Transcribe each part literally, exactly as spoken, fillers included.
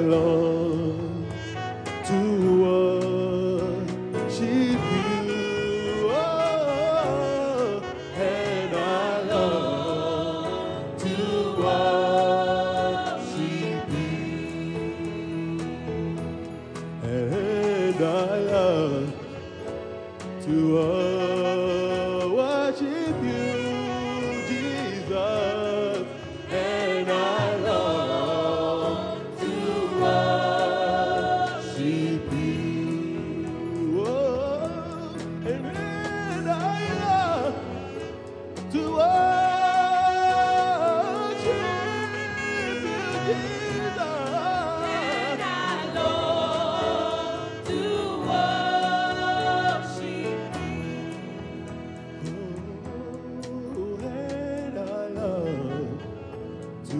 long to worship you, oh, and I long to worship you, and I long to worship you, Jesus, and I long to worship you, oh, and I long to worship you, Jesus, and I long to worship you, oh, and I love to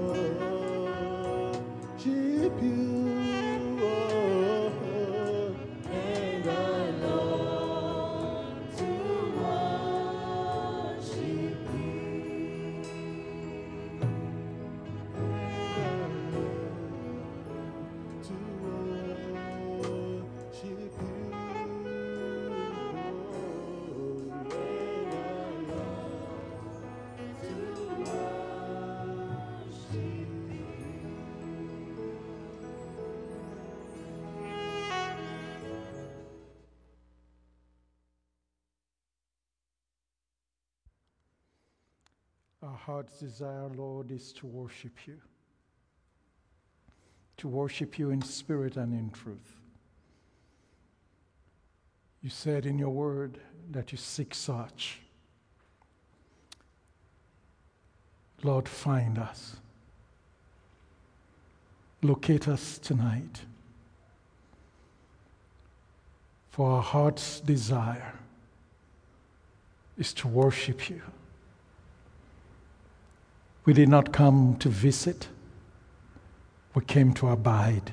worship you, oh, and I long to worship you, to worship you, oh, and I love to worship you. Our heart's desire, Lord, is to worship you, to worship you in spirit and in truth. You said in your word that you seek such. Lord, find us. Locate us tonight. For our heart's desire is to worship you. We did not come to visit. We came to abide.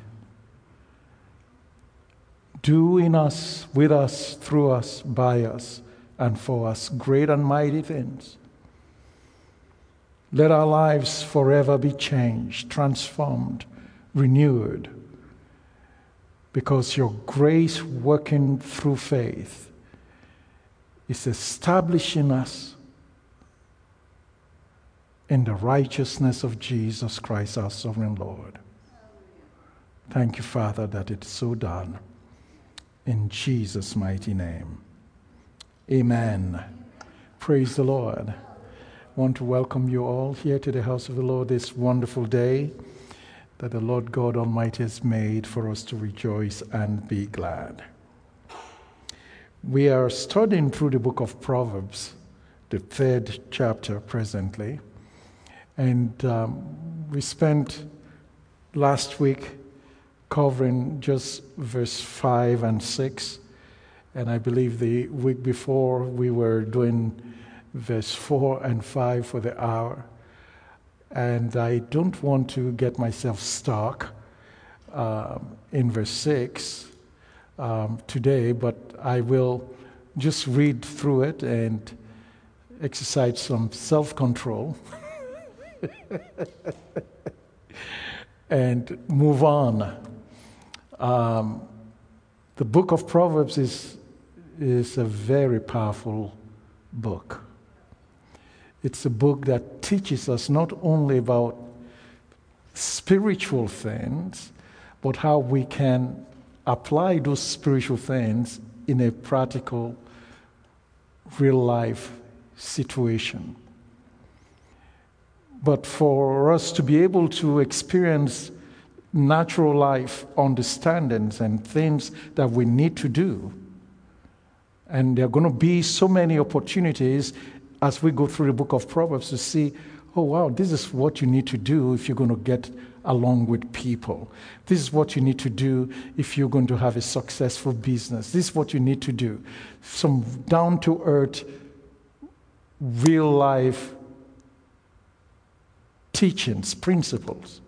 Do in us, with us, through us, by us, and for us great and mighty things. Let our lives forever be changed, transformed, renewed, because your grace working through faith is establishing us in the righteousness of Jesus Christ, our sovereign Lord. Thank you, Father, that it's so done. In Jesus' mighty name. Amen. Praise the Lord. I want to welcome you all here to the house of the Lord this wonderful day that the Lord God Almighty has made for us to rejoice and be glad. We are studying through the book of Proverbs, the third chapter presently. And um, we spent last week covering just verse five and six. And I believe the week before we were doing verse four and five for the hour. And I don't want to get myself stuck um, in verse six um, today, but I will just read through it and exercise some self-control and move on. Um, the book of Proverbs is, is a very powerful book. It's a book that teaches us not only about spiritual things, but how we can apply those spiritual things in a practical, real-life situation. But for us to be able to experience natural life understandings and things that we need to do, and there are going to be so many opportunities as we go through the book of Proverbs to see, oh wow, this is what you need to do if you're going to get along with people. This is what you need to do if you're going to have a successful business. This is what you need to do. Some down-to-earth, real-life teachings, principles.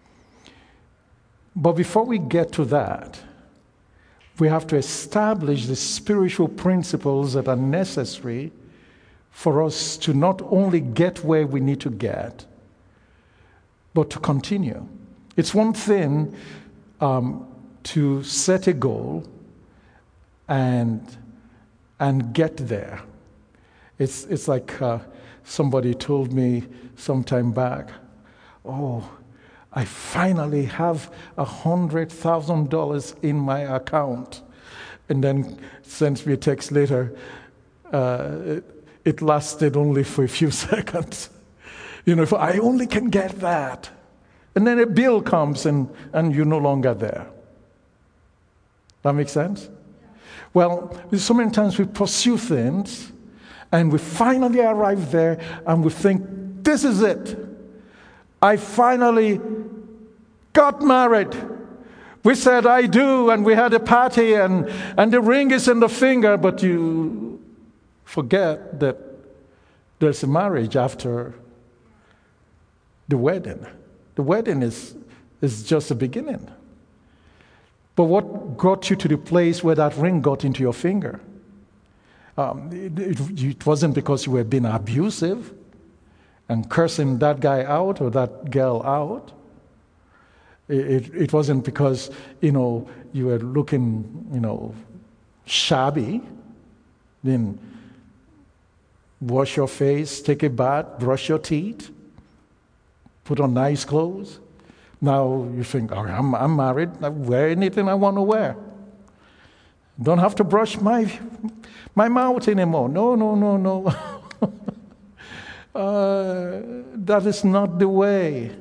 But before we get to that, we have to establish the spiritual principles that are necessary for us to not only get where we need to get, but to continue. It's one thing um, to set a goal and and get there. It's it's like uh, somebody told me some time back, oh, I finally have a hundred thousand dollars in my account, and then sends me a text later. Uh, it, it lasted only for a few seconds. You know, if I only can get that, and then a bill comes and and you're no longer there. That makes sense? Well, so many times we pursue things, and we finally arrive there, and we think, this is it. I finally got married. We said, I do, and we had a party, and, and the ring is in the finger, but you forget that there's a marriage after the wedding. The wedding is, is just the beginning. But what got you to the place where that ring got into your finger? Um, it, it, it wasn't because you were being abusive and cursing that guy out or that girl out. It, it, it wasn't because, you know, you were looking, you know, shabby. Then wash your face, take a bath, brush your teeth, put on nice clothes. Now you think, oh, I'm, I'm married, I wear anything I want to wear. Don't have to brush my my mouth anymore. No, no, no, no. uh, that is not the way.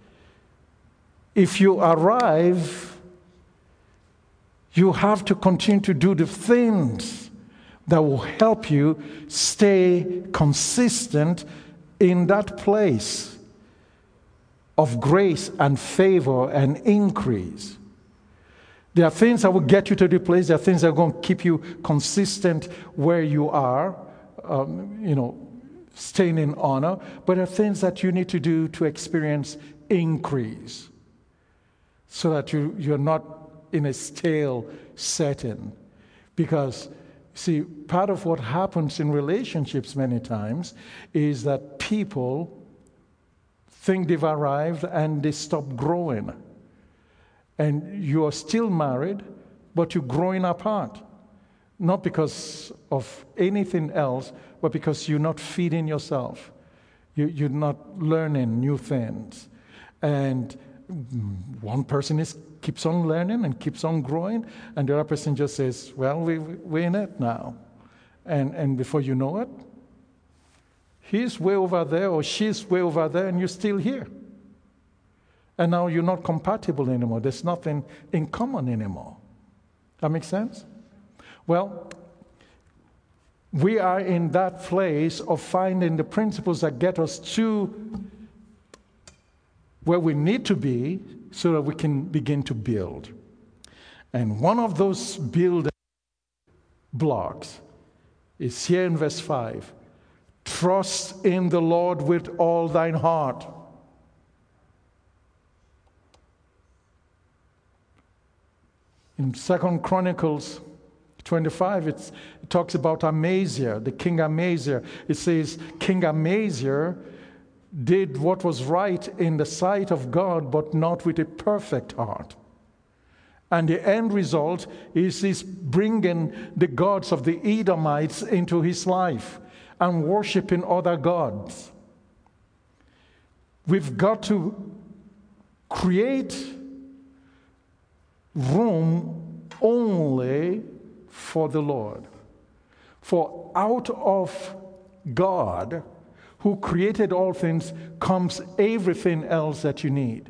If you arrive, you have to continue to do the things that will help you stay consistent in that place of grace and favor and increase. There are things that will get you to the place. There are things that are going to keep you consistent where you are, um, you know, staying in honor. But there are things that you need to do to experience increase so that you, you're not in a stale setting. Because, see, part of what happens in relationships many times is that people think they've arrived and they stop growing. And you are still married, but you're growing apart. Not because of anything else, but because you're not feeding yourself. You, you're not learning new things. And one person is keeps on learning and keeps on growing, and the other person just says, well, we, we're in it now. And, and before you know it, he's way over there or she's way over there and you're still here. And now you're not compatible anymore. There's nothing in common anymore. That makes sense? Well, we are in that place of finding the principles that get us to where we need to be so that we can begin to build. And one of those building blocks is here in verse five. Trust in the Lord with all thine heart. In Second Chronicles twenty-five, it's, it talks about Amaziah, the King Amaziah. It says, King Amaziah did what was right in the sight of God, but not with a perfect heart. And the end result is he's bringing the gods of the Edomites into his life and worshiping other gods. We've got to create room only for the Lord. For out of God, who created all things, comes everything else that you need.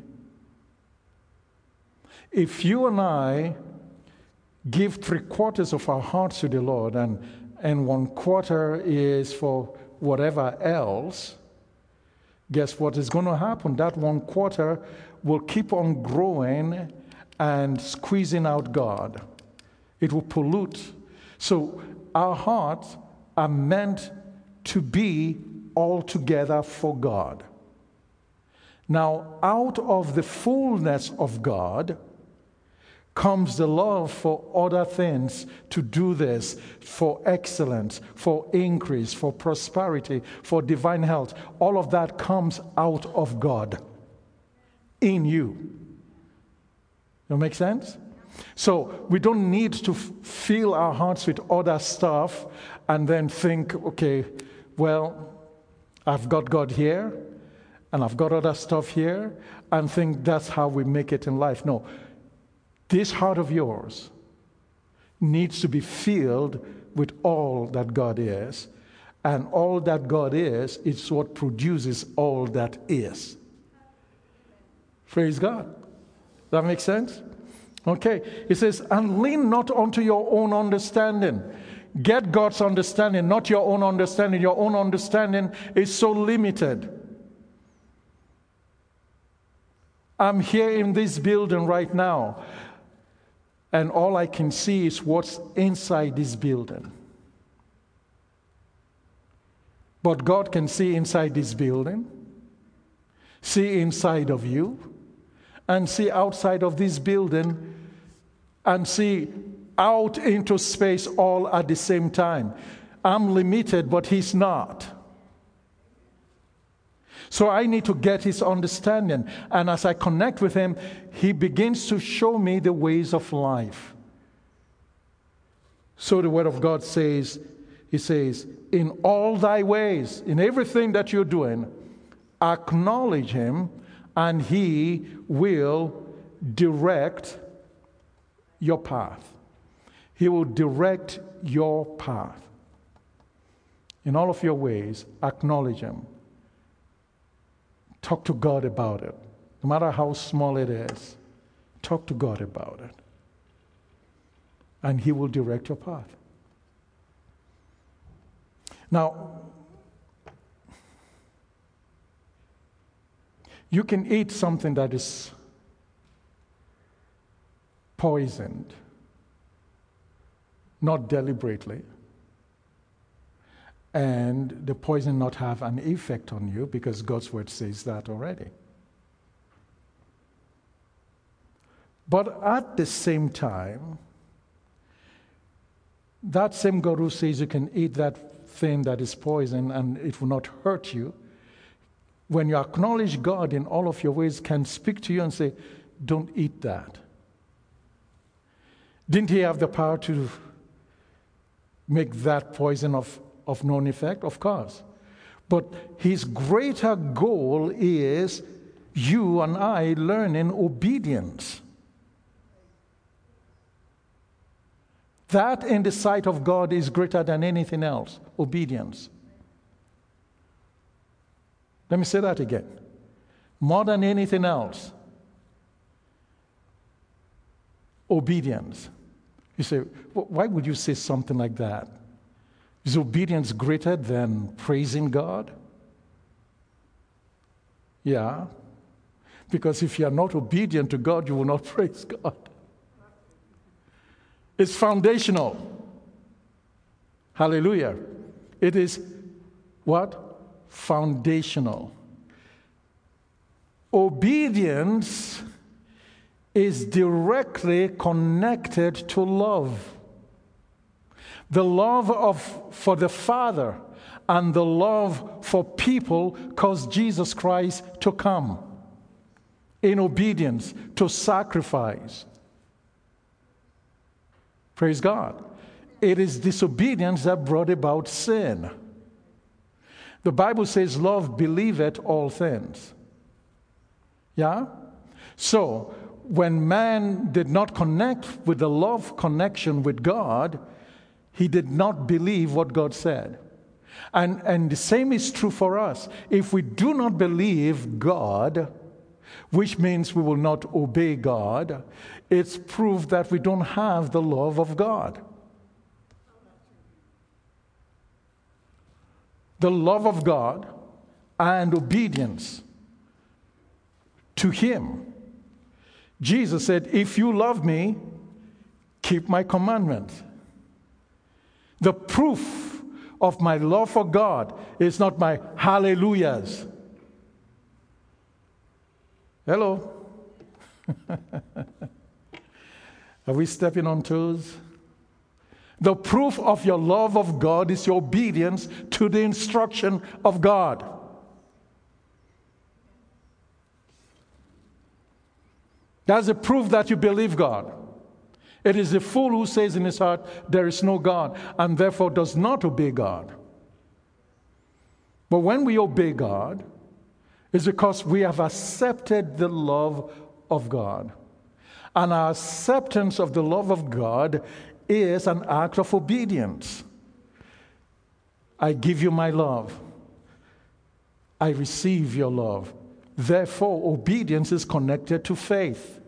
If you and I give three quarters of our hearts to the Lord and, and one quarter is for whatever else, guess what is going to happen? That one quarter will keep on growing and squeezing out God. It will pollute. So our hearts are meant to be altogether for God. Now, out of the fullness of God comes the love for other things, to do this, for excellence, for increase, for prosperity, for divine health. All of that comes out of God in you. That make sense? So we don't need to f- fill our hearts with other stuff and then think, okay, well, I've got God here and I've got other stuff here, and think that's how we make it in life. No. This heart of yours needs to be filled with all that God is. And all that God is, is what produces all that is. Praise God. That makes sense? Okay. It says, and lean not unto your own understanding. Get God's understanding, not your own understanding. Your own understanding is so limited. I'm here in this building right now, and all I can see is what's inside this building. But God can see inside this building, see inside of you, and see outside of this building, and see out into space all at the same time. I'm limited, but He's not. So I need to get His understanding. And as I connect with Him, He begins to show me the ways of life. So the Word of God says, He says, in all thy ways, in everything that you're doing, acknowledge Him, and He will direct your path. He will direct your path. In all of your ways, acknowledge Him. Talk to God about it. No matter how small it is, talk to God about it. And He will direct your path. Now, you can eat something that is poisoned, not deliberately, and the poison not have an effect on you, because God's word says that already. But at the same time, that same God who says you can eat that thing that is poison and it will not hurt you, when you acknowledge God in all of your ways, can speak to you and say, don't eat that. Didn't He have the power to make that poison of of non effect? Of course. But His greater goal is you and I learning obedience. That in the sight of God is greater than anything else. Obedience. Let me say that again. More than anything else. Obedience. You say, why would you say something like that? Is obedience greater than praising God? Yeah. Because if you are not obedient to God, you will not praise God. It's foundational. Hallelujah. It is what? Foundational. Obedience is directly connected to love. The love of for the Father and the love for people caused Jesus Christ to come in obedience, to sacrifice. Praise God. It is disobedience that brought about sin. The Bible says, love believeth all things. Yeah? So, when man did not connect with the love connection with God, he did not believe what God said. And, and the same is true for us. If we do not believe God, which means we will not obey God, it's proof that we don't have the love of God. The love of God and obedience to Him. Jesus said, if you love me, keep my commandments. The proof of my love for God is not my hallelujahs. Hello? Are we stepping on toes? The proof of your love of God is your obedience to the instruction of God. That's the proof that you believe God. It is the fool who says in his heart, there is no God, and therefore does not obey God. But when we obey God, it's because we have accepted the love of God. And our acceptance of the love of God is an act of obedience. I give you my love. I receive your love. Therefore, obedience is connected to faith.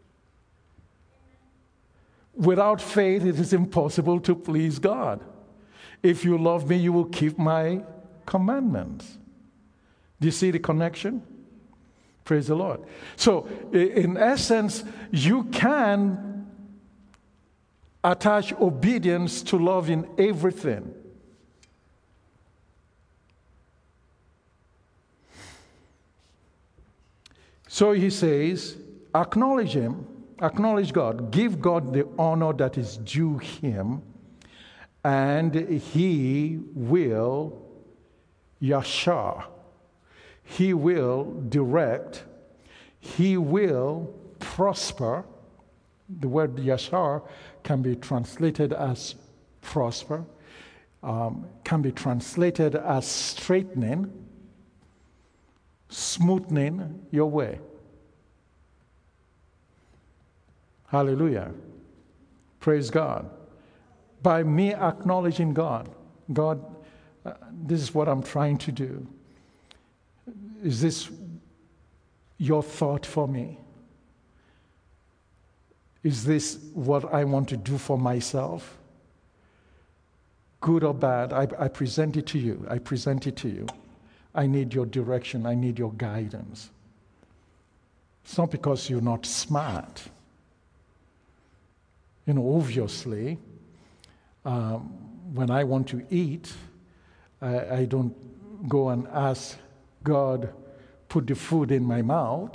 Without faith, it is impossible to please God. If you love me, you will keep my commandments. Do you see the connection? Praise the Lord. So, in essence, you can attach obedience to love in everything. So he says, acknowledge him, acknowledge God, give God the honor that is due him, and he will yashar. He will direct. He will prosper. The word yashar can be translated as prosper, um, can be translated as straightening, smoothing your way. Hallelujah. Praise God. By me acknowledging God, God, uh, this is what I'm trying to do. Is this your thought for me? Is this what I want to do for myself? Good or bad, I, I present it to you. I present it to you. I need your direction. I need your guidance. It's not because you're not smart. You know, obviously, um, when I want to eat, I, I don't go and ask God, put the food in my mouth.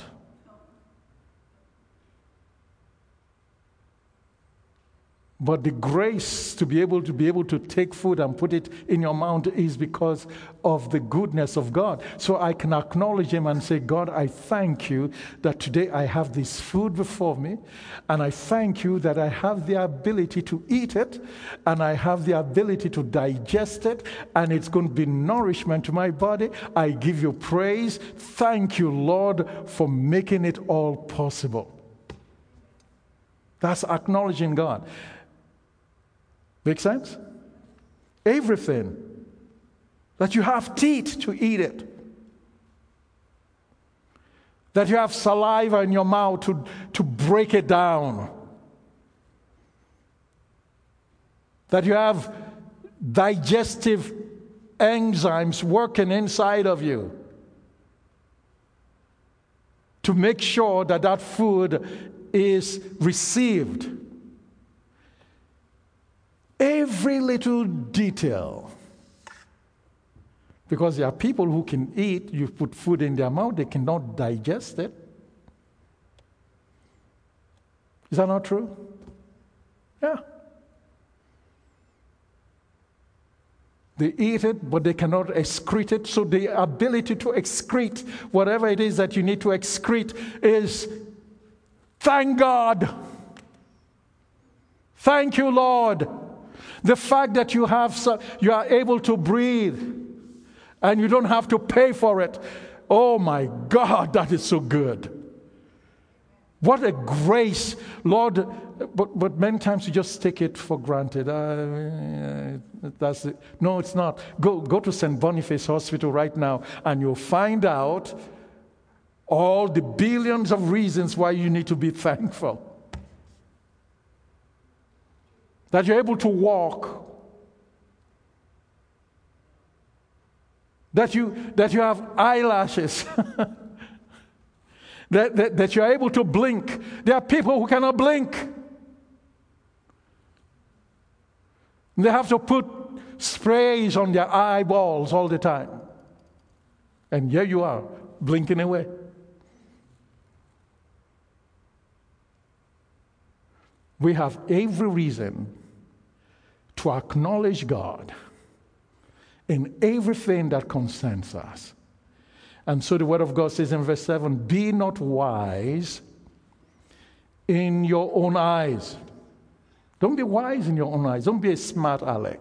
But the grace to be able to be able to take food and put it in your mouth is because of the goodness of God. So I can acknowledge him and say, God, I thank you that today I have this food before me, and I thank you that I have the ability to eat it, and I have the ability to digest it, and it's going to be nourishment to my body. I give you praise. Thank you, Lord, for making it all possible. That's acknowledging God. Make sense? Everything. That you have teeth to eat it. That you have saliva in your mouth to, to break it down. That you have digestive enzymes working inside of you to make sure that that food is received. Every little detail. Because there are people who can eat, you put food in their mouth, they cannot digest it. Is that not true? Yeah. They eat it, but they cannot excrete it. So the ability to excrete whatever it is that you need to excrete is, thank God. Thank you, Lord. The fact that you have, you are able to breathe and you don't have to pay for it. Oh my God, that is so good. What a grace, Lord. But, but many times you just take it for granted. Uh, that's it. No, it's not. Go, go to Saint Boniface Hospital right now and you'll find out all the billions of reasons why you need to be thankful. That you're able to walk. That you, that you have eyelashes. that, that, that you're able to blink. There are people who cannot blink. They have to put sprays on their eyeballs all the time. And here you are, blinking away. We have every reason to acknowledge God in everything that concerns us. And so the Word of God says in verse seven, be not wise in your own eyes. Don't be wise in your own eyes. Don't be a smart aleck.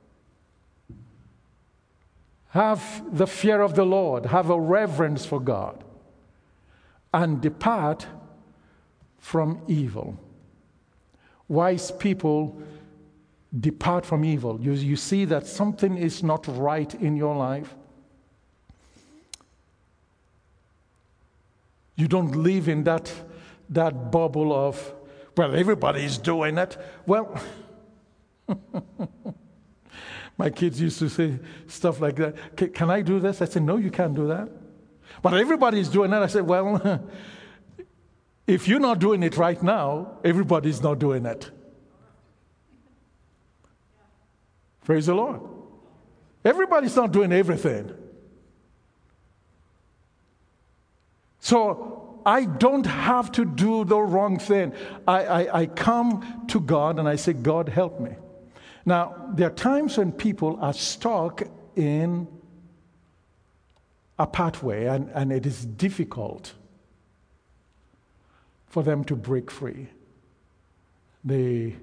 Have the fear of the Lord. Have a reverence for God. And depart from evil. Wise people depart from evil. You, you see that something is not right in your life. You don't live in that, that bubble of, well, everybody's doing it. Well, my kids used to say stuff like that. Can, can I do this? I said, no, you can't do that. But everybody's doing that. I said, well, if you're not doing it right now, everybody's not doing it. Praise the Lord. Everybody's not doing everything. So I don't have to do the wrong thing. I, I, I come to God and I say, God, help me. Now, there are times when people are stuck in a pathway and, and it is difficult for them to break free. They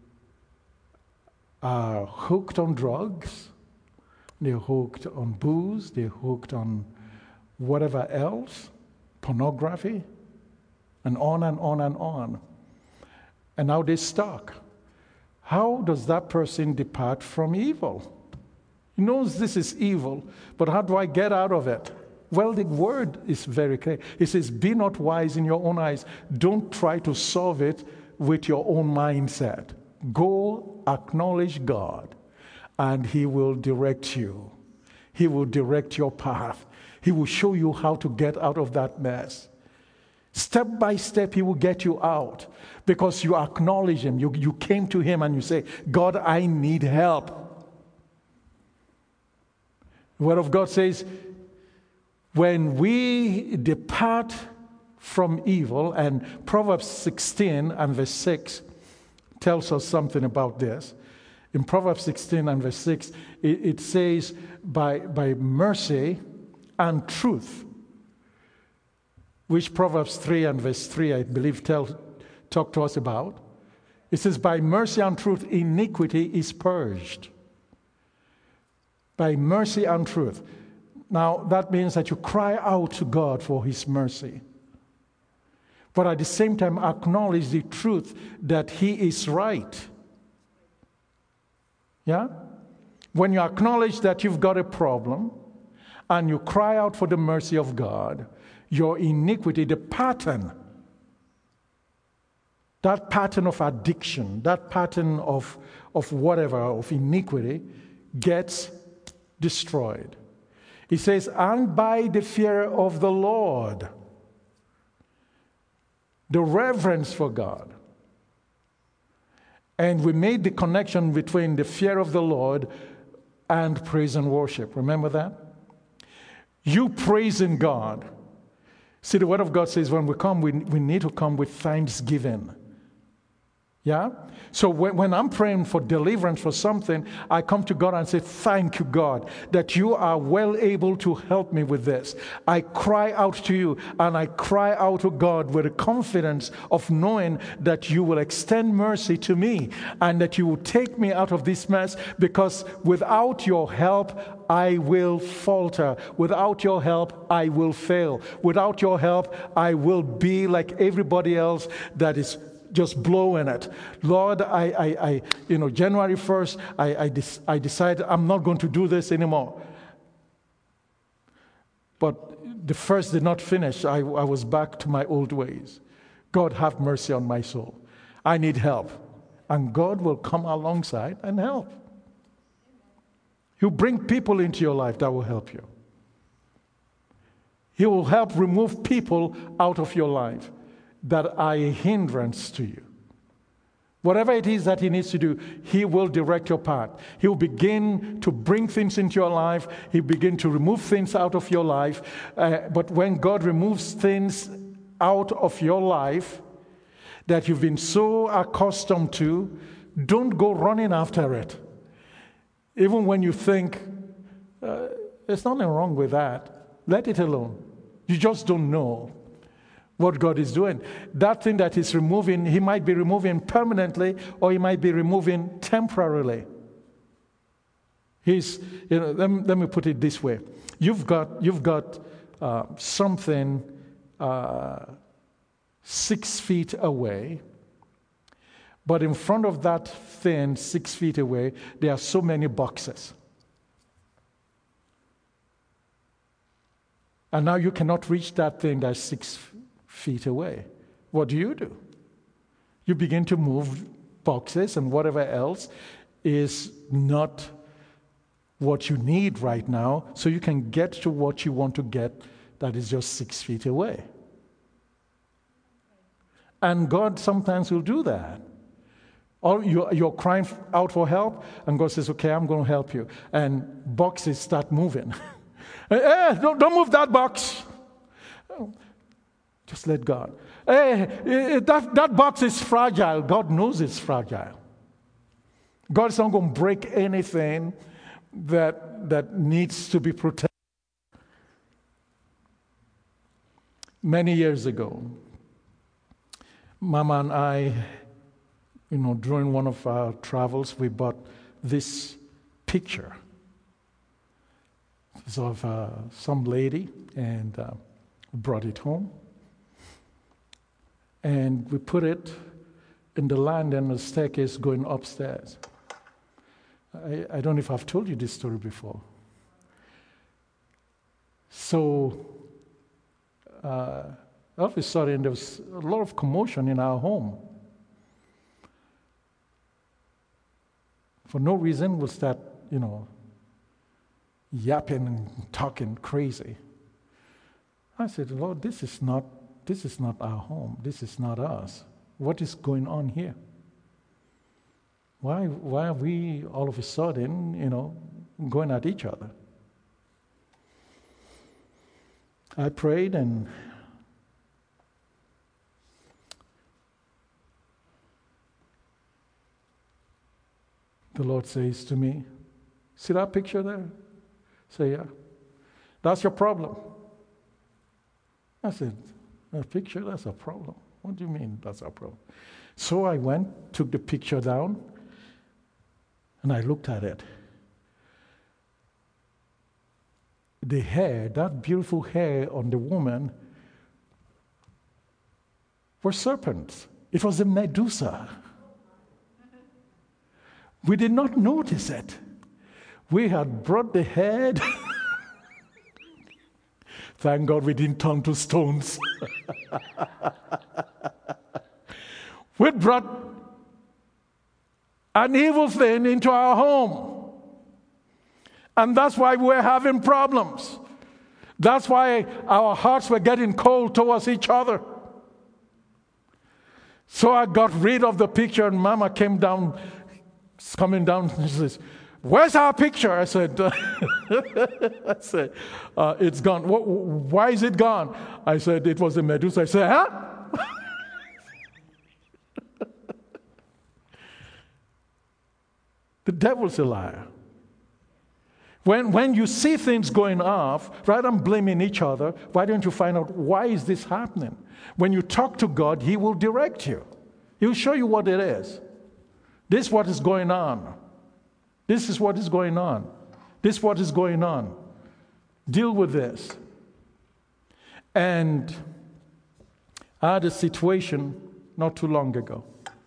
are hooked on drugs, they're hooked on booze, they're hooked on whatever else, pornography, and on and on and on. And now they're stuck. How does that person depart from evil? He knows this is evil, but how do I get out of it? Well, the word is very clear. It says, be not wise in your own eyes. Don't try to solve it with your own mindset. Go acknowledge God, and He will direct you. He will direct your path. He will show you how to get out of that mess. Step by step, He will get you out because you acknowledge Him. You, you came to Him and you say, God, I need help. The Word of God says, when we depart from evil, and Proverbs sixteen and verse six tells us something about this. In Proverbs sixteen and verse six, it, it says, by, by mercy and truth, which Proverbs three and verse three, I believe, tell, talk to us about. It says, by mercy and truth, iniquity is purged. By mercy and truth. Now, that means that you cry out to God for His mercy. But at the same time, acknowledge the truth that He is right. Yeah? When you acknowledge that you've got a problem and you cry out for the mercy of God, your iniquity, the pattern, that pattern of addiction, that pattern of, of whatever, of iniquity, gets destroyed. He says, and by the fear of the Lord, the reverence for God. And we made the connection between the fear of the Lord and praise and worship. Remember that? You praising God. See, the Word of God says when we come, we, we need to come with thanksgiving. Yeah? So when, when I'm praying for deliverance for something, I come to God and say, thank you, God, that you are well able to help me with this. I cry out to you, and I cry out to God with the confidence of knowing that you will extend mercy to me and that you will take me out of this mess, because without your help, I will falter. Without your help, I will fail. Without your help, I will be like everybody else that is just blowing it. Lord, I, I, I you know, January first, I, I, dis- I decided I'm not going to do this anymore. But the first did not finish. I, I was back to my old ways. God, have mercy on my soul. I need help. And God will come alongside and help. He'll bring people into your life that will help you. He will help remove people out of your life that are a hindrance to you. Whatever it is that He needs to do, He will direct your path. He will begin to bring things into your life. He'll begin to remove things out of your life. Uh, but when God removes things out of your life that you've been so accustomed to, don't go running after it. Even when you think, uh, there's nothing wrong with that, let it alone. You just don't know. what God is doing. That thing that He's removing, He might be removing permanently, or He might be removing temporarily. He's, you know, let me, let me put it this way. You've got, you've got uh, something uh, six feet away, but in front of that thing six feet away, there are so many boxes. And now you cannot reach that thing that's six feet away. What do you do? You begin to move boxes and whatever else is not what you need right now, so you can get to what you want to get that is just six feet away. And God sometimes will do that. Or you're, you're crying out for help, and God says, okay, I'm going to help you. And boxes start moving. Hey, don't, don't move that box. Just let God. Hey, that, that box is fragile. God knows it's fragile. God's not going to break anything that, that needs to be protected. Many years ago, Mama and I, you know, during one of our travels, we bought this picture. It's of uh, some lady, and uh, brought it home. And we put it in the landing and the staircase going upstairs. I, I don't know if I've told you this story before. So, uh, all of a sudden, there was a lot of commotion in our home. For no reason, we'll start, you know, yapping and talking crazy. I said, Lord, this is not this is not our home. This is not us. What is going on here? Why why are we all of a sudden, you know, going at each other? I prayed, and the Lord says to me, see that picture there? Say, yeah. That's your problem. I said, a picture? That's a problem. What do you mean that's a problem? So I went, took the picture down, and I looked at it. The hair, that beautiful hair on the woman, were serpents. It was a Medusa. We did not notice it. We had brought the head. Thank God we didn't turn to stones. We brought an evil thing into our home. And that's why we're having problems. That's why our hearts were getting cold towards each other. So I got rid of the picture, and Mama came down, coming down, and she says, where's our picture? I said, I said, uh, it's gone. Why is it gone? I said, it was a Medusa. I said, huh? The devil's a liar. When, when you see things going off, rather than blaming each other, why don't you find out, why is this happening? When you talk to God, He will direct you. He'll show you what it is. This is what is going on. This is what is going on. This is what is going on. Deal with this. And I had a situation not too long ago.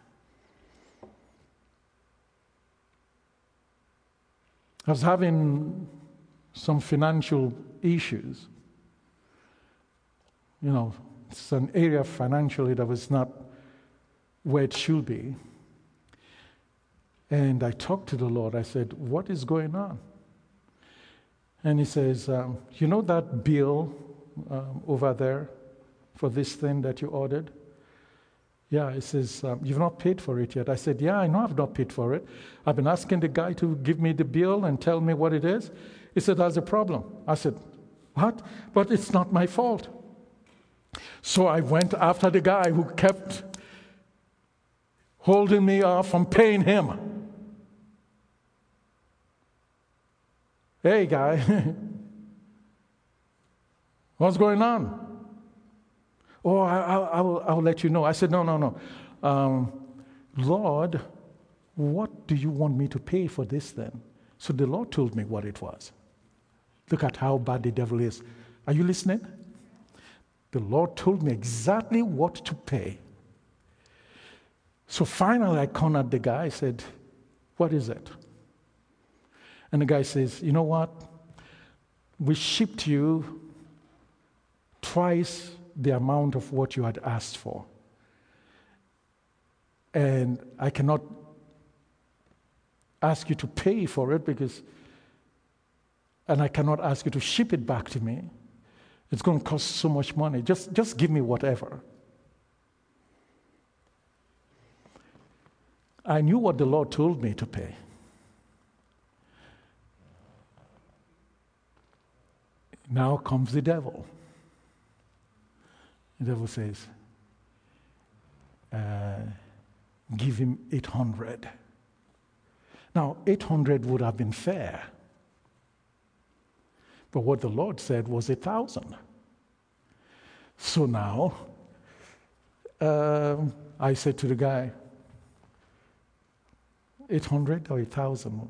I was having some financial issues. You know, it's an area financially that was not where it should be. And I talked to the Lord. I said, what is going on? And He says, um, you know that bill um, over there for this thing that you ordered? Yeah, He says, um, you've not paid for it yet. I said, yeah, I know I've not paid for it. I've been asking the guy to give me the bill and tell me what it is. He said, that's a problem. I said, what? But it's not my fault. So I went after the guy who kept holding me off from paying him. Hey, guy, what's going on? Oh, I, I, I, will, I will let you know. I said, no, no, no. Um, Lord, what do you want me to pay for this then? So the Lord told me what it was. Look at how bad the devil is. Are you listening? The Lord told me exactly what to pay. So finally I cornered the guy. I said, what is it? And the guy says, you know what? We shipped you twice the amount of what you had asked for. And I cannot ask you to pay for it because, and I cannot ask you to ship it back to me. It's going to cost so much money. Just, just give me whatever. I knew what the Lord told me to pay. Now comes the devil. The devil says, uh, give him eight hundred. Now, eight hundred would have been fair. But what the Lord said was a thousand. So now, um, I said to the guy, eight hundred or a thousand?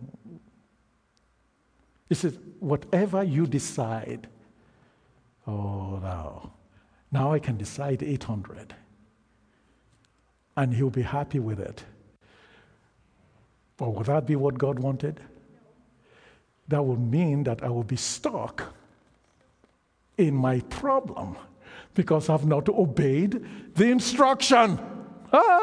He said, whatever you decide. Oh, now. Now I can decide eight hundred. And he'll be happy with it. But would that be what God wanted? That would mean that I will be stuck in my problem because I've not obeyed the instruction. Huh?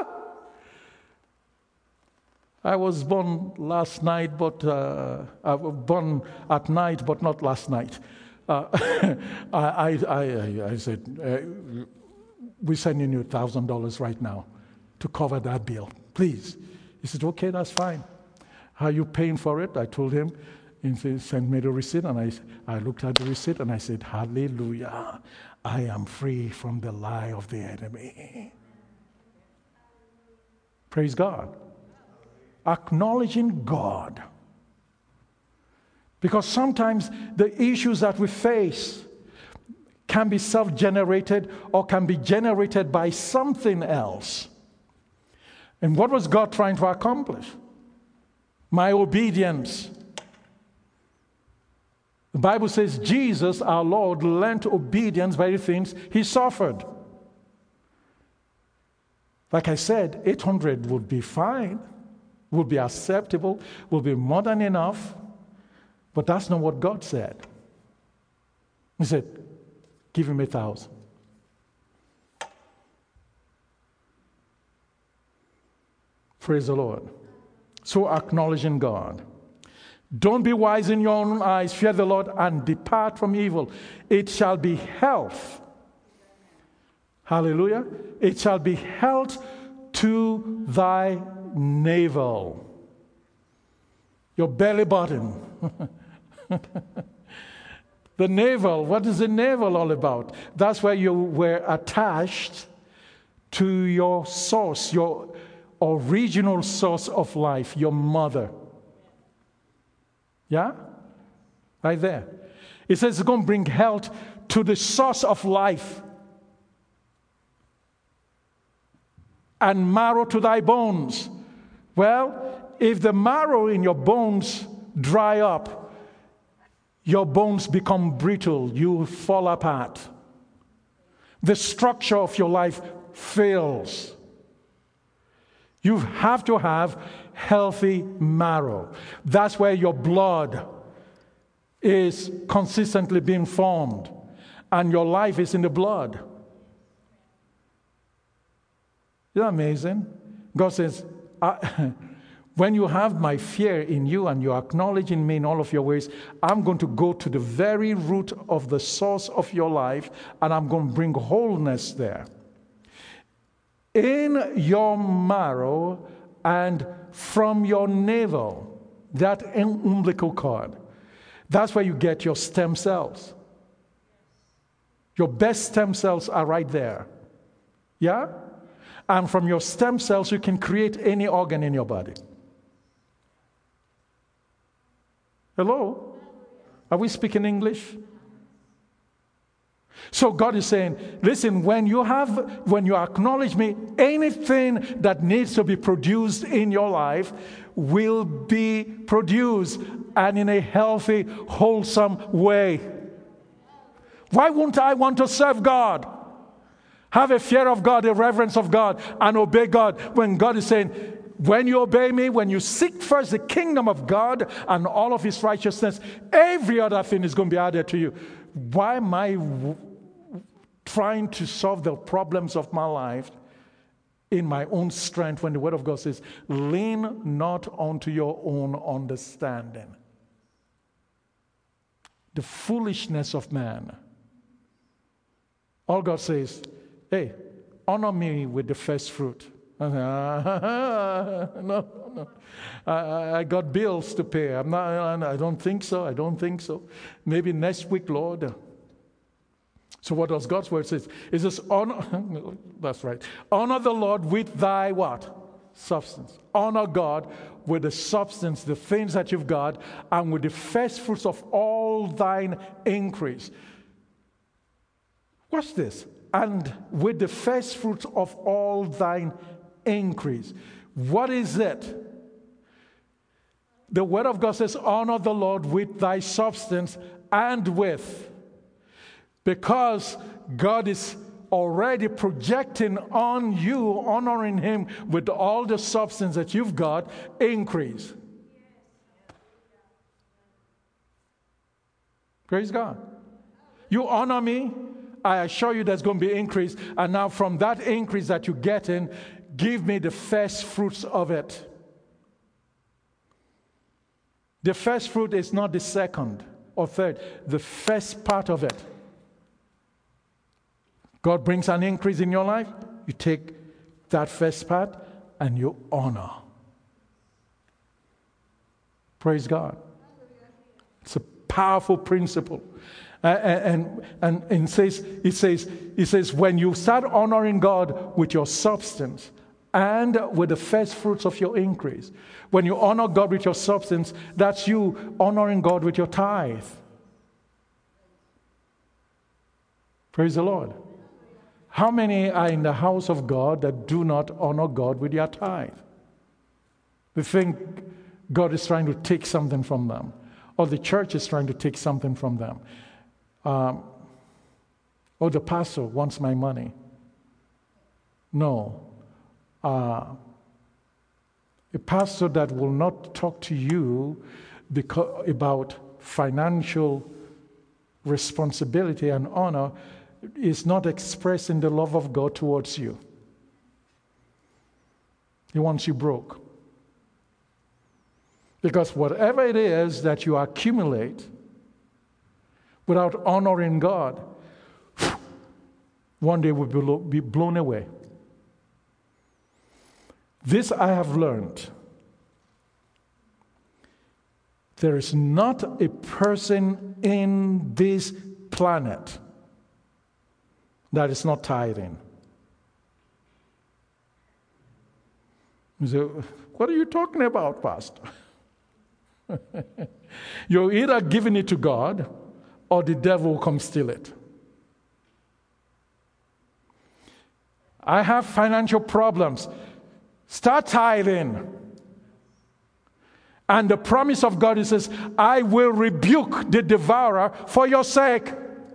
I was born last night, but uh, I was born at night, but not last night. Uh, I, I, I, I said, uh, we're sending you one thousand dollars right now to cover that bill, please. He said, okay, that's fine. How are you paying for it? I told him. He sent me the receipt, and I, I looked at the receipt, and I said, hallelujah, I am free from the lie of the enemy. Praise God. Acknowledging God. Because sometimes the issues that we face can be self-generated or can be generated by something else. And what was God trying to accomplish? My obedience. The Bible says Jesus, our Lord, learned obedience by the things he suffered. Like I said, eight hundred would be fine, would be acceptable, would be more than enough. But that's not what God said. He said, give him a thousand. Praise the Lord. So acknowledging God. Don't be wise in your own eyes. Fear the Lord and depart from evil. It shall be health. Hallelujah. It shall be health to thy navel. Your belly button. The navel. What is the navel all about? That's where you were attached to your source, your original source of life, your mother. Yeah? Right there. It says it's going to bring health to the source of life. And marrow to thy bones. Well, if the marrow in your bones dry up, your bones become brittle. You fall apart. The structure of your life fails. You have to have healthy marrow. That's where your blood is consistently being formed, and your life is in the blood. Isn't that amazing? God says, I, when you have my fear in you and you're acknowledging me in all of your ways, I'm going to go to the very root of the source of your life, and I'm going to bring wholeness there. In your marrow and from your navel, that umbilical cord, that's where you get your stem cells. Your best stem cells are right there. Yeah? And from your stem cells, you can create any organ in your body. Hello? Are we speaking English? So God is saying, listen, when you have, when you acknowledge me, anything that needs to be produced in your life will be produced, and in a healthy, wholesome way. Why wouldn't I want to serve God? Have a fear of God, a reverence of God, and obey God, when God is saying, when you obey me, when you seek first the kingdom of God and all of his righteousness, every other thing is going to be added to you. Why am I w- trying to solve the problems of my life in my own strength when the word of God says, lean not onto your own understanding? The foolishness of man. All God says, hey, honor me with the first fruit. I say, ah, no, no. I, I got bills to pay. I'm not, I don't think so. I don't think so. Maybe next week, Lord. So what does God's word say? It says, honor, that's right. Honor the Lord with thy what? Substance. Honor God with the substance, the things that you've got, and with the first fruits of all thine increase. Watch this. And with the first fruits of all thine increase. What is it? The word of God says, honor the Lord with thy substance and with. Because God is already projecting on you, honoring him with all the substance that you've got, increase. Praise God. You honor me, I assure you there's going to be increase. And now from that increase that you get in, give me the first fruits of it. The first fruit is not the second or third. The first part of it. God brings an increase in your life. You take that first part and you honor. Praise God. It's a powerful principle. Uh, and, and, and it says, it says, it says, when you start honoring God with your substance and with the first fruits of your increase, when you honor God with your substance, that's you honoring God with your tithe. Praise the Lord. How many are in the house of God that do not honor God with their tithe? They think God is trying to take something from them, or the church is trying to take something from them. Um, or the pastor wants my money. No. Uh, a pastor that will not talk to you because, about financial responsibility and honor is not expressing the love of God towards you. He wants you broke. Because whatever it is that you accumulate without honoring God, one day will be blown away. This I have learned. There is not a person in this planet that is not tithing. You say, what are you talking about, Pastor? You're either giving it to God or the devil will come steal it. I have financial problems. Start tithing. And the promise of God is says, I will rebuke the devourer for your sake.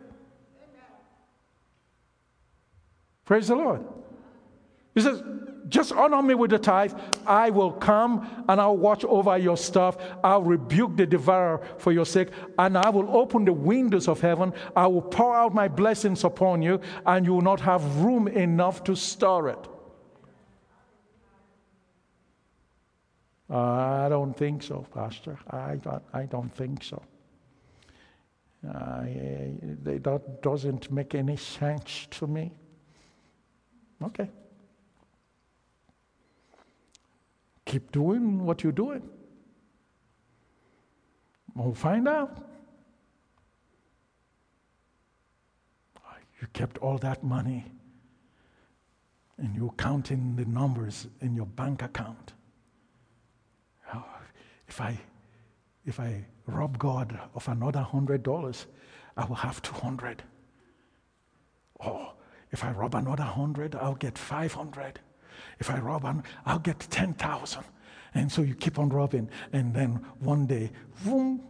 Praise the Lord. He says, just honor me with the tithe. I will come and I'll watch over your stuff. I'll rebuke the devourer for your sake. And I will open the windows of heaven. I will pour out my blessings upon you. And you will not have room enough to store it. I don't think so, Pastor. I don't, I don't think so. Uh, that doesn't make any sense to me. Okay. Keep doing what you're doing. We'll find out. You kept all that money and you're counting the numbers in your bank account. If I, if I rob God of another hundred dollars, I will have two hundred. Oh, if I rob another hundred, I'll get five hundred. If I rob, an, I'll get ten thousand. And so you keep on robbing. And then one day, boom.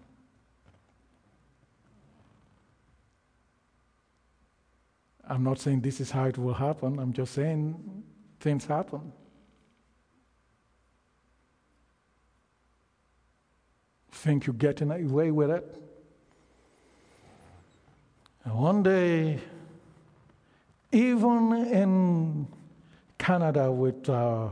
I'm not saying this is how it will happen. I'm just saying things happen. Think you're getting away with it? And one day, even in Canada with uh,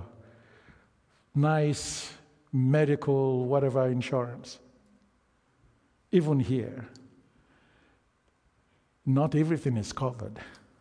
nice medical whatever insurance, even here, not everything is covered.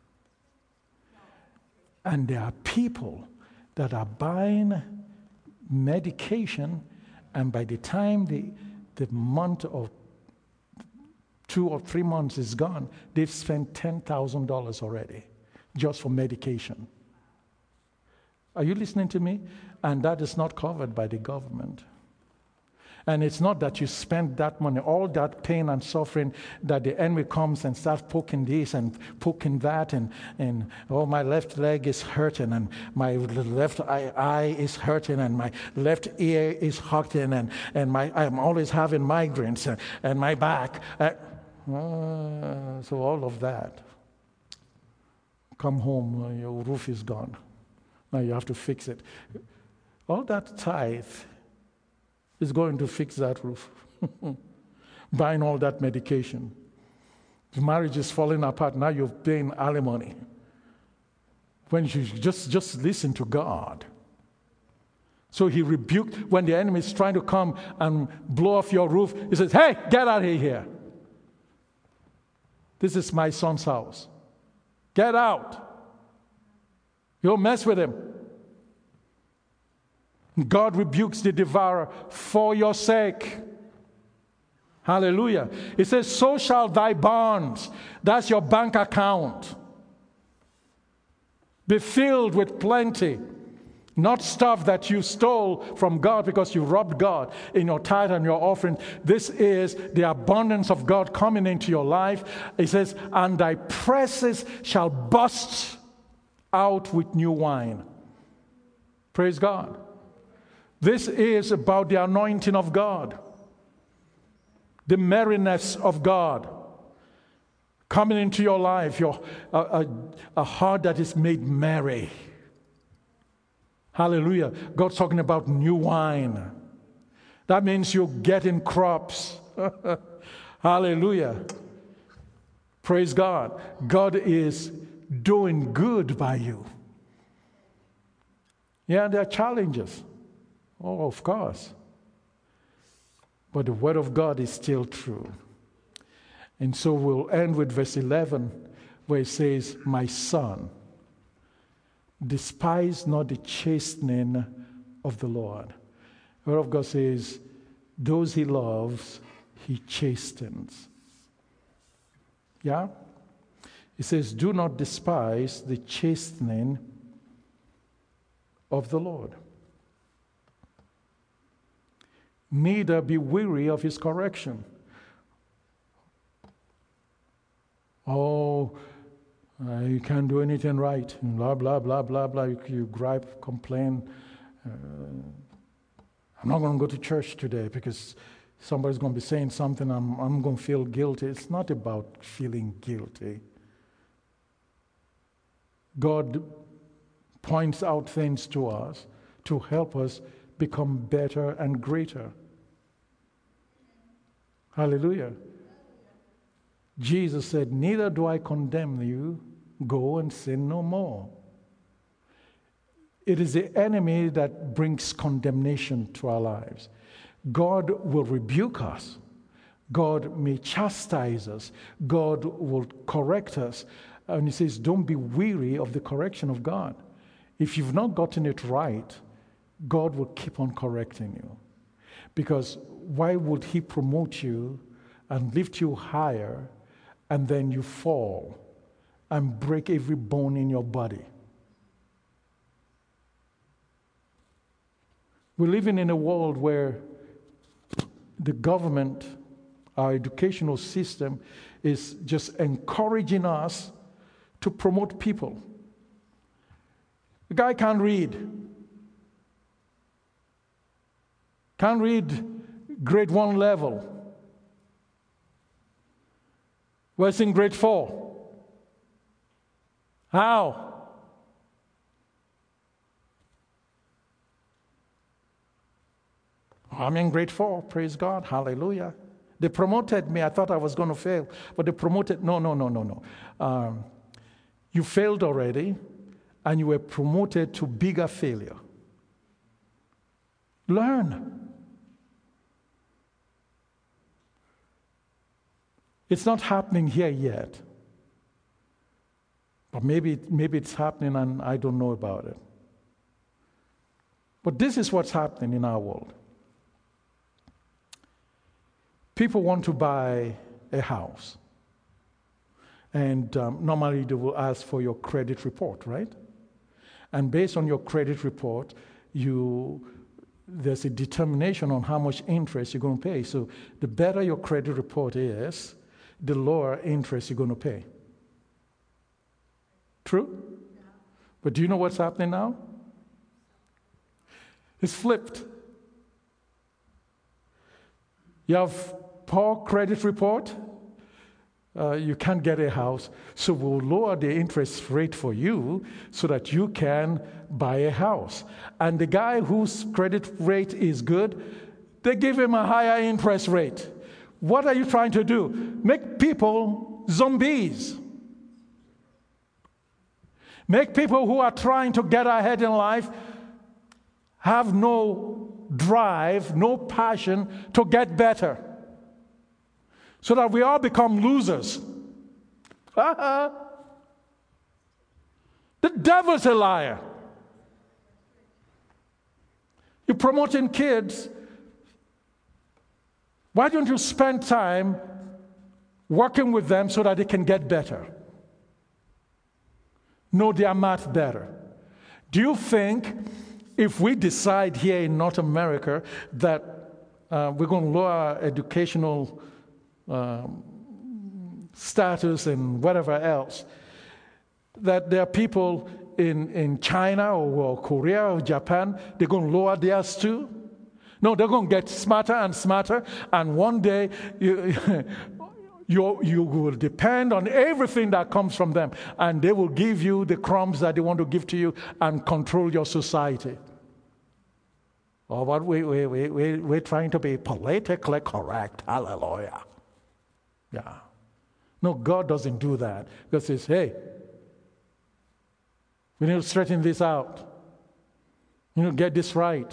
And there are people that are buying medication, and by the time the, the month or two or three months is gone, they've spent ten thousand dollars already just for medication. Are you listening to me? And that is not covered by the government. And it's not that you spend that money, all that pain and suffering, that the enemy comes and starts poking this and poking that, and, and oh, my left leg is hurting, and my left eye, eye is hurting, and my left ear is hurting, and, and my I'm always having migraines, and, and my back. Uh, uh, so all of that. Come home, uh, your roof is gone. Now you have to fix it. All that tithe is going to fix that roof. Buying all that medication. The marriage is falling apart. Now you're paying alimony. When you just, just listen to God. So he rebuked when the enemy is trying to come and blow off your roof. He says, hey, get out of here. This is my son's house. Get out. You don't mess with him. God rebukes the devourer for your sake. Hallelujah. It says, so shall thy barns, that's your bank account, be filled with plenty. Not stuff that you stole from God because you robbed God in your tithe and your offering. This is the abundance of God coming into your life. It says, and thy presses shall burst out with new wine. Praise God. This is about the anointing of God, the merriness of God coming into your life, your a, a, a heart that is made merry. Hallelujah. God's talking about new wine. That means you're getting crops. Hallelujah. Praise God. God is doing good by you. Yeah, there are challenges. Oh, of course. But the word of God is still true. And so we'll end with verse eleven, where it says, my son, despise not the chastening of the Lord. The word of God says, those he loves, he chastens. Yeah? It says, do not despise the chastening of the Lord. Neither be weary of his correction. Oh, uh, you can't do anything right. Blah, blah, blah, blah, blah. You, you gripe, complain. Uh, I'm not going to go to church today because somebody's going to be saying something. I'm, I'm going to feel guilty. It's not about feeling guilty. God points out things to us to help us become better and greater. Hallelujah. Jesus said, neither do I condemn you, go and sin no more. It is the enemy that brings condemnation to our lives. God will rebuke us. God may chastise us. God will correct us. And he says, don't be weary of the correction of God. If you've not gotten it right, God will keep on correcting you. Because why would he promote you and lift you higher and then you fall and break every bone in your body? We're living in a world where the government, our educational system, is just encouraging us to promote people. The guy can't read. Can't read grade one level. Was in grade four. How? I'm in grade four, praise God, hallelujah. They promoted me. I thought I was going to fail, but they promoted. No, no, no, no, no. Um, you failed already, and you were promoted to bigger failure. Learn. It's not happening here yet, but maybe, maybe it's happening and I don't know about it. But this is what's happening in our world. People want to buy a house. And um, normally they will ask for your credit report, right? And based on your credit report, you there's a determination on how much interest you're going to pay. So the better your credit report is, the lower interest you're going to pay. True? Yeah. But do you know what's happening now? It's flipped. You have poor credit report, uh, you can't get a house, so we'll lower the interest rate for you so that you can buy a house. And the guy whose credit rate is good, they give him a higher interest rate. What are you trying to do? Make people zombies. Make people who are trying to get ahead in life have no drive, no passion to get better. So that we all become losers. The devil's a liar. You're promoting kids. Why don't you spend time working with them so that they can get better? Know their math better. Do you think if we decide here in North America that uh, we're going to lower our educational um, status and whatever else, that there are people in, in China or, or Korea or Japan, they're going to lower theirs too? No, they're going to get smarter and smarter, and one day you, you, you will depend on everything that comes from them, and they will give you the crumbs that they want to give to you and control your society. Oh, but we, we, we, we, we're trying to be politically correct. Hallelujah. Yeah. No, God doesn't do that. God says, hey, we need to straighten this out. You need to get this right.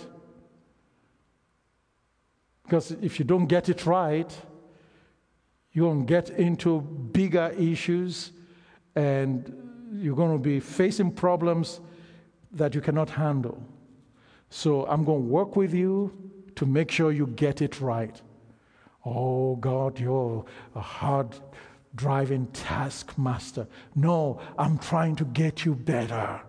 Because if you don't get it right, you're going to get into bigger issues and you're going to be facing problems that you cannot handle. So I'm going to work with you to make sure you get it right. Oh, God, you're a hard-driving taskmaster. No, I'm trying to get you better.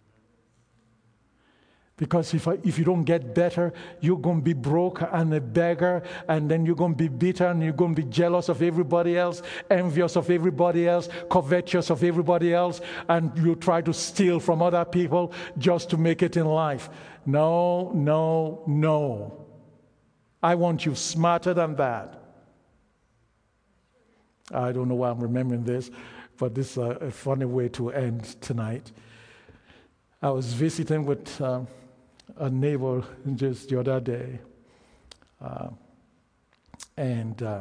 Because if, I, if you don't get better, you're going to be broke and a beggar, and then you're going to be bitter, and you're going to be jealous of everybody else, envious of everybody else, covetous of everybody else, and you try to steal from other people just to make it in life. No, no, no. I want you smarter than that. I don't know why I'm remembering this, but this is a, a funny way to end tonight. I was visiting with uh, a neighbor just the other day, uh, and uh,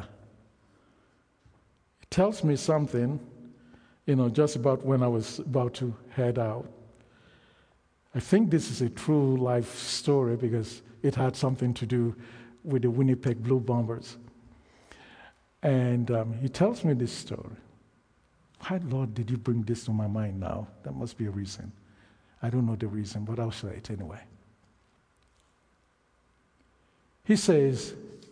it tells me something, you know, just about when I was about to head out. I think this is a true life story because it had something to do with the Winnipeg Blue Bombers. And um, he tells me this story. Why, Lord, did you bring this to my mind now? There must be a reason. I don't know the reason, but I'll say it anyway. He says,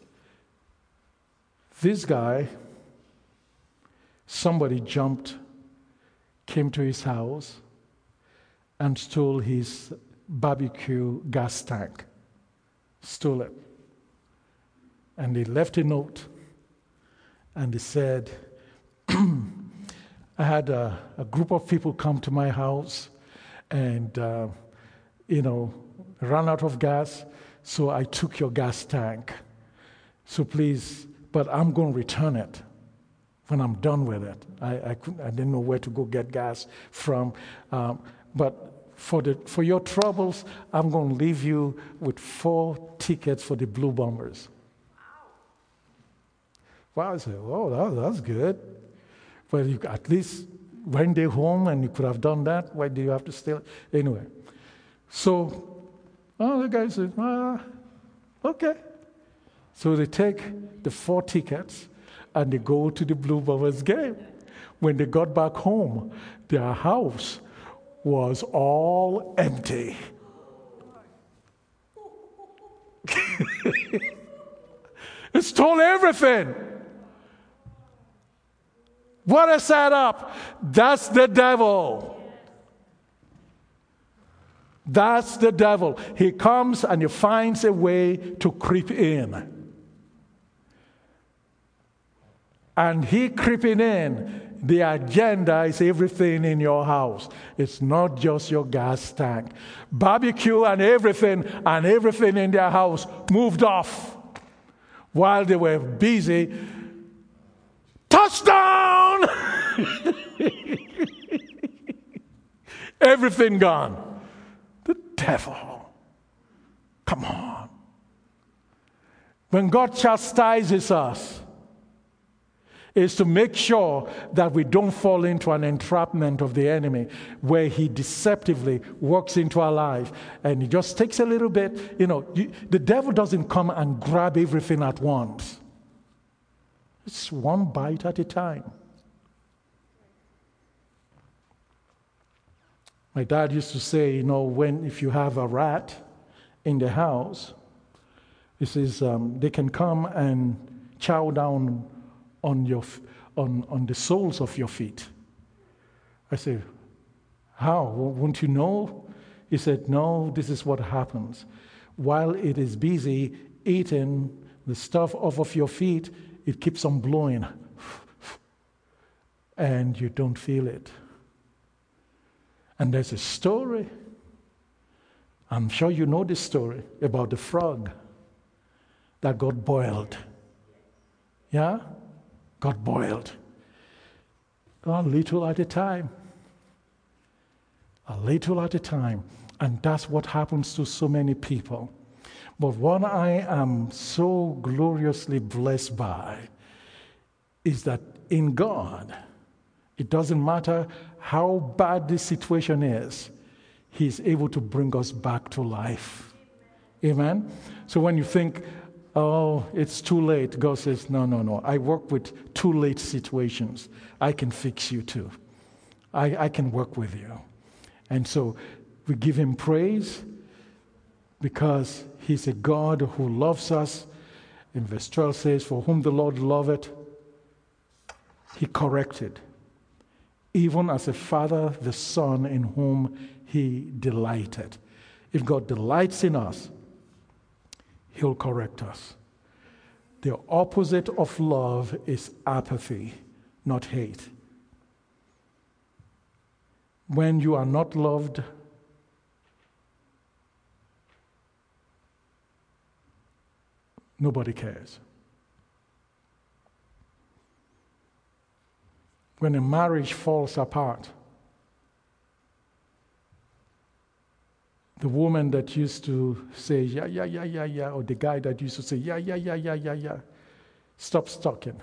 this guy, somebody jumped, came to his house, and stole his barbecue gas tank. Stole it. And they left a note, and they said, I had a, a group of people come to my house and, uh, you know, ran out of gas, so I took your gas tank. So please, but I'm going to return it when I'm done with it. I, I, couldn't, I didn't know where to go get gas from. Um, but for, the, for your troubles, I'm going to leave you with four tickets for the Blue Bombers. Wow, I said, oh, that, that's good. Well, you at least went there home and you could have done that. Why do you have to steal it? Anyway, so oh, the guy said, ah, okay. So they take the four tickets and they go to the Blue Bombers game. When they got back home, their house was all empty. It stole everything. What a setup. That's the devil. That's the devil. He comes and he finds a way to creep in. And he creeping in, the agenda is everything in your house. It's not just your gas tank. Barbecue and everything, and everything in their house moved off while they were busy. Touchdown! Everything gone. The devil. Come on. When God chastises us, is to make sure that we don't fall into an entrapment of the enemy where he deceptively works into our life and he just takes a little bit. You know, you, the devil doesn't come and grab everything at once. It's one bite at a time. My dad used to say, you know, when if you have a rat in the house, he says um, they can come and chow down on your on, on the soles of your feet. I said, how? Won't you know? He said, no, this is what happens. While it is busy eating the stuff off of your feet, it keeps on blowing. And you don't feel it. And there's a story. I'm sure you know this story about the frog that got boiled. Yeah? Got boiled. A little at a time. A little at a time. And that's what happens to so many people. But what I am so gloriously blessed by is that in God, it doesn't matter how bad the situation is, He's able to bring us back to life. Amen? So when you think, oh, it's too late, God says, no, no, no. I work with too late situations. I can fix you too. I, I can work with you. And so we give Him praise because He's a God who loves us. In verse twelve says, for whom the Lord loveth, He corrected, even as a father the son in whom He delighted. If God delights in us, He'll correct us. The opposite of love is apathy, not hate. When you are not loved, nobody cares. When a marriage falls apart, the woman that used to say, yeah, yeah, yeah, yeah, yeah, or the guy that used to say, yeah, yeah, yeah, yeah, yeah, yeah, stops talking.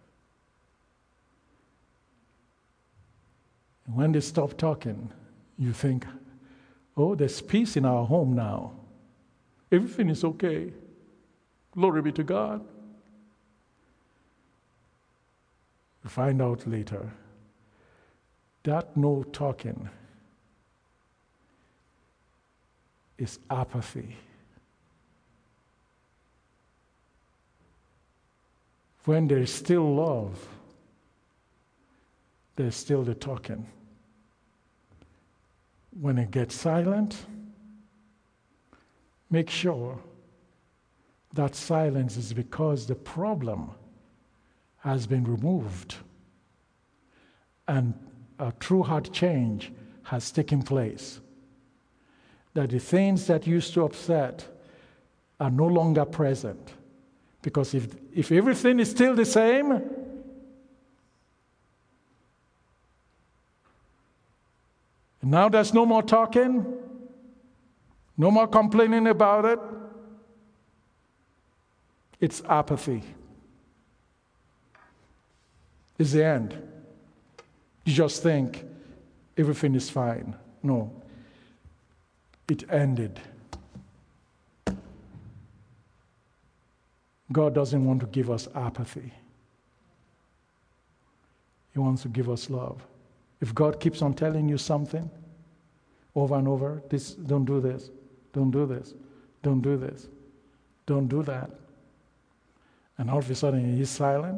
And when they stop talking, you think, oh, there's peace in our home now. Everything is okay. Glory be to God. You find out later that no talking is apathy. When there is still love, there's still the talking. When it gets silent, make sure that silence is because the problem has been removed and a true heart change has taken place. That the things that used to upset are no longer present. Because if, if everything is still the same, now there's no more talking, no more complaining about it, it's apathy. It's the end. You just think everything is fine. No. It ended. God doesn't want to give us apathy. He wants to give us love. If God keeps on telling you something over and over, this, don't do this, don't do this, don't do this, don't do that, and all of a sudden he's silent,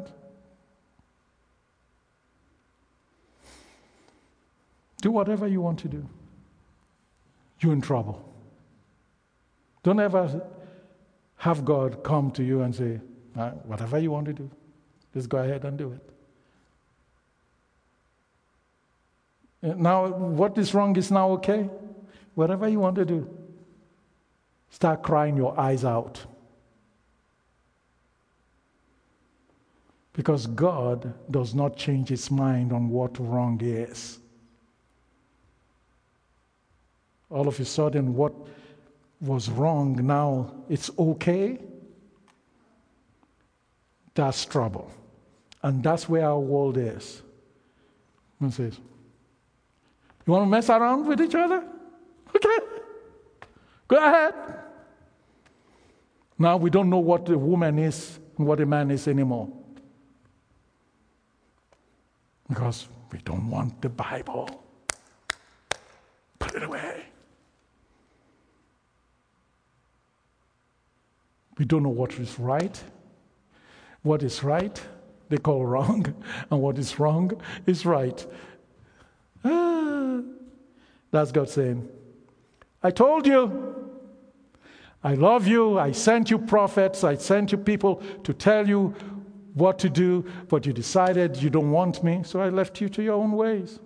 do whatever you want to do. You're in trouble. Don't ever have God come to you and say, ah, whatever you want to do, just go ahead and do it. Now, what is wrong is now okay. Whatever you want to do, start crying your eyes out. Because God does not change his mind on what wrong is. All of a sudden, what was wrong, now it's okay. That's trouble. And that's where our world is. It says, you want to mess around with each other? Okay. Go ahead. Now we don't know what a woman is and what a man is anymore. Because we don't want the Bible. Put it away. We don't know what is right. What is right, they call wrong. And what is wrong is right. Ah, that's God saying, I told you, I love you, I sent you prophets, I sent you people to tell you what to do, but you decided you don't want me, so I left you to your own ways.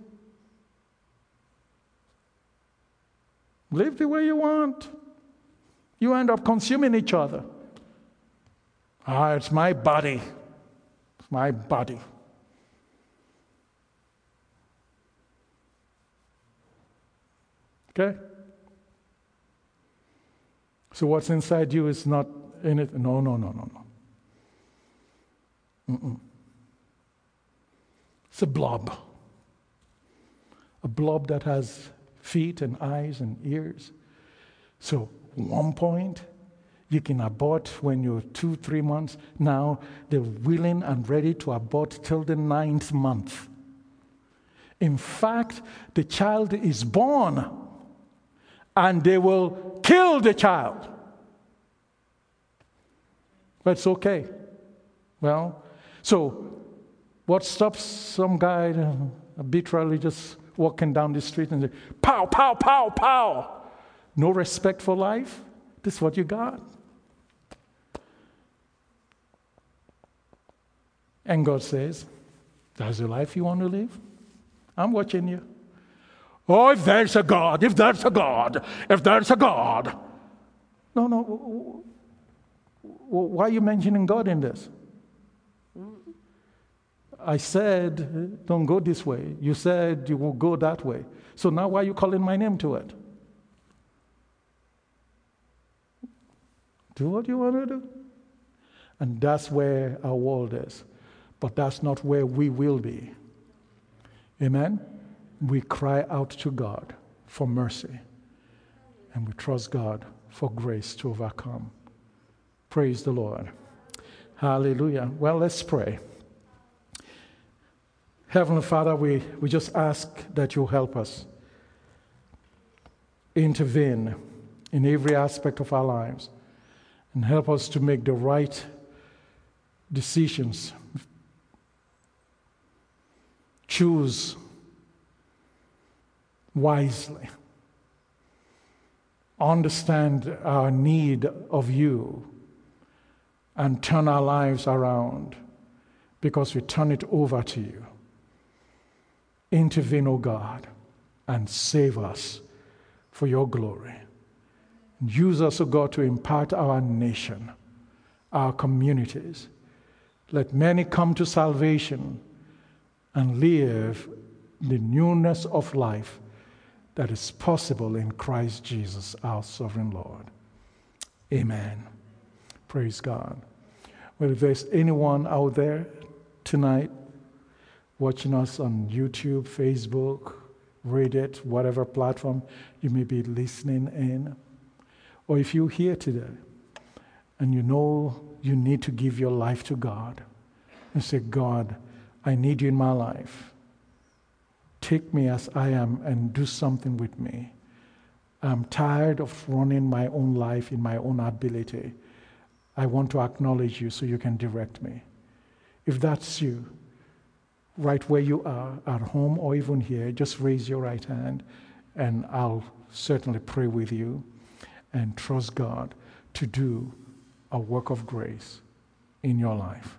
Live the way you want. You end up consuming each other. Ah, it's my body. It's my body. Okay? So what's inside you is not in it. No, no, no, no, no. Mm-mm. It's a blob. A blob that has feet and eyes and ears. So at one point, you can abort when you're two, three months. Now they're willing and ready to abort till the ninth month. In fact, the child is born and they will kill the child. But it's okay. Well, so what stops some guy uh, arbitrarily just walking down the street and say, pow, pow, pow, pow. No respect for life? This is what you got. And God says, that's the life you want to live? I'm watching you. Oh, if there's a God, if there's a God, if there's a God. No, no. Why are you mentioning God in this? I said, don't go this way. You said you will go that way. So now why are you calling my name to it? Do what you want to do. And that's where our world is. But that's not where we will be. Amen? We cry out to God for mercy. And we trust God for grace to overcome. Praise the Lord. Hallelujah. Well, let's pray. Heavenly Father, we, we just ask that you help us intervene in every aspect of our lives and help us to make the right decisions. Choose wisely. Understand our need of you and turn our lives around because we turn it over to you. Intervene, O God, and save us for your glory. Use us, O God, to impart our nation, our communities. Let many come to salvation and live the newness of life that is possible in Christ Jesus, our sovereign Lord. Amen. Praise God. Well, if there's anyone out there tonight watching us on YouTube, Facebook, Reddit, whatever platform you may be listening in, or if you're here today and you know you need to give your life to God and say, God, I need you in my life. Take me as I am and do something with me. I'm tired of running my own life in my own ability. I want to acknowledge you so you can direct me. If that's you, right where you are, at home or even here, just raise your right hand and I'll certainly pray with you and trust God to do a work of grace in your life.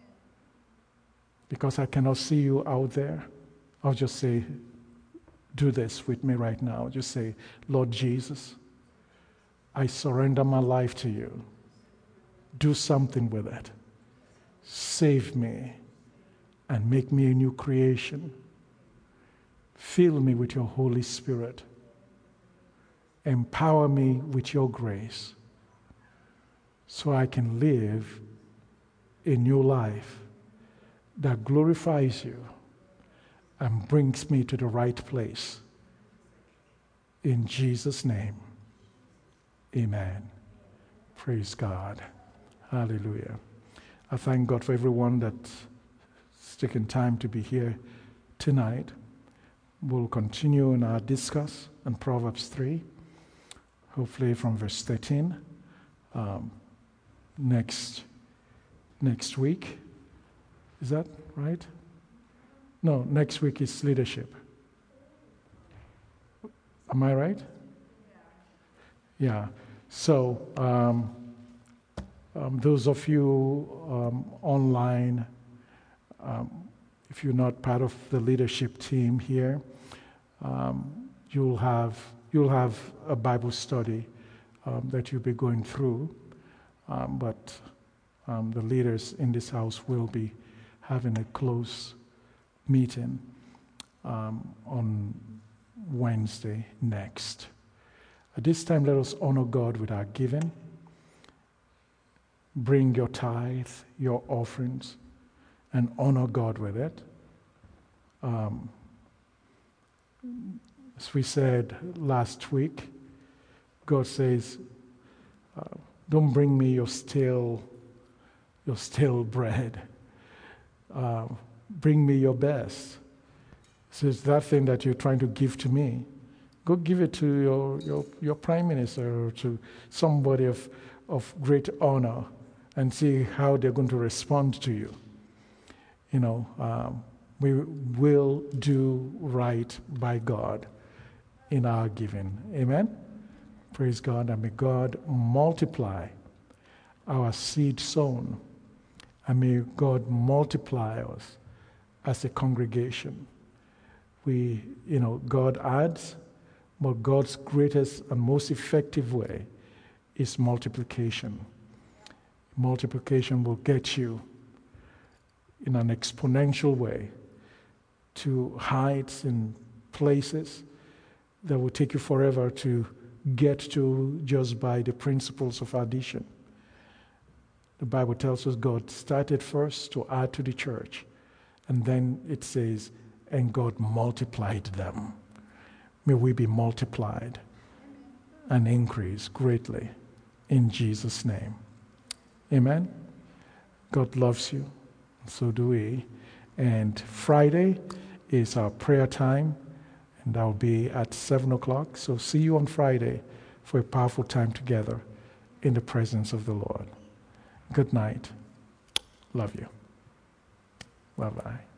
Because I cannot see you out there, I'll just say, do this with me right now. Just say, Lord Jesus, I surrender my life to you. Do something with it. Save me and make me a new creation. Fill me with your Holy Spirit. Empower me with your grace so I can live a new life that glorifies you and brings me to the right place. In Jesus' name, amen. Praise God. Hallelujah. I thank God for everyone that's taken time to be here tonight. We'll continue in our discuss on Proverbs three, hopefully from verse thirteen, um, next, next week. Is that right? No, next week is leadership. Am I right? Yeah. So, um, um, those of you um, online, um, if you're not part of the leadership team here, um, you'll have you'll have a Bible study um, that you'll be going through. Um, but um, the leaders in this house will be having a close meeting um, on Wednesday next. At this time, let us honor God with our giving. Bring your tithe, your offerings, and honor God with it. Um, as we said last week, God says, uh, don't bring me your stale, your stale bread. Uh, bring me your best. So it's that thing that you're trying to give to me. Go give it to your, your, your prime minister or to somebody of, of great honor and see how they're going to respond to you. You know, um, we will do right by God in our giving. Amen? Praise God, and may God multiply our seed sown, and may God multiply us as a congregation. We, you know, God adds, but God's greatest and most effective way is multiplication. Multiplication will get you in an exponential way to heights and places that will take you forever to get to just by the principles of addition. The Bible tells us God started first to add to the church, and then it says, and God multiplied them. May we be multiplied and increase greatly in Jesus' name. Amen. God loves you, so do we. And Friday is our prayer time, and that'll be at seven o'clock. So see you on Friday for a powerful time together in the presence of the Lord. Good night. Love you. Bye-bye.